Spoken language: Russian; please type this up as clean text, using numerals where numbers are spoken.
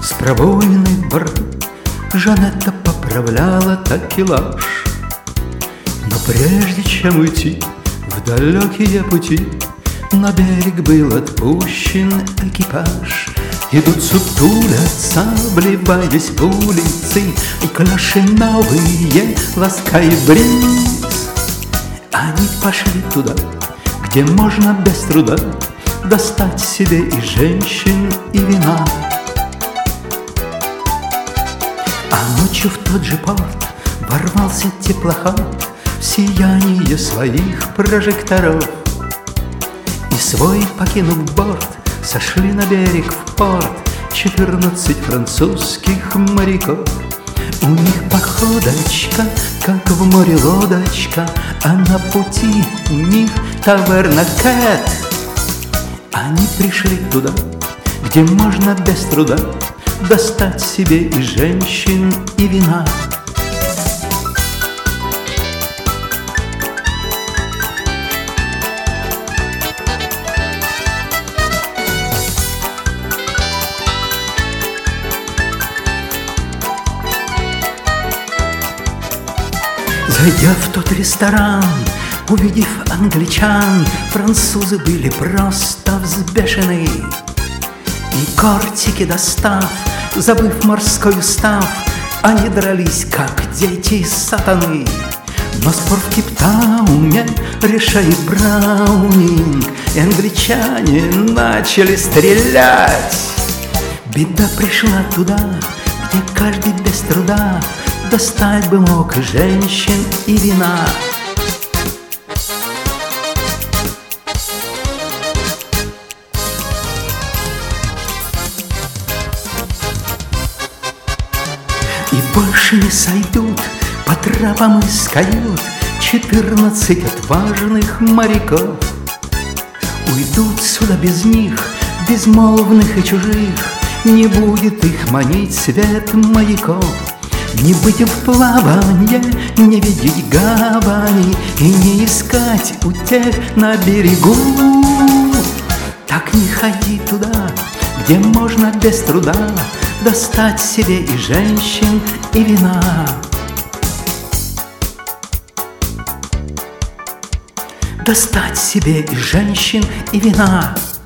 С пробоиной в борту Жанетта поправляла такелаж. Но прежде чем уйти в далекие пути, на берег был отпущен экипаж. Идут сутулятся, обливаясь улицы, и клаши новые ласкает бриз. Они пошли туда, где можно без труда достать себе и женщин, и вина. А ночью в тот же порт ворвался теплоход в сияние своих прожекторов. И свой покинув борт, сошли на берег в порт 14 французских моряков. У них походочка, как в море лодочка, а на пути у них таверна Кэт. Они пришли туда, где можно без труда достать себе и женщин, и вина. Зайдя в тот ресторан, увидев англичан, французы были просто взбешены. И кортики достав, забыв морской устав, они дрались, как дети сатаны. Но спор в Кейптауне решает Браунинг, и англичане начали стрелять. Беда пришла туда, где каждый без труда достать бы мог женщин и вина. И больше не сойдут по тропам из кают 14 отважных моряков. Уйдут сюда без них, безмолвных и чужих, не будет их манить свет маяков. Не быть в плаванье, не видеть гавани и не искать утех на берегу. Так не ходи туда, где можно без труда достать себе и женщин, и вина. Достать себе и женщин, и вина.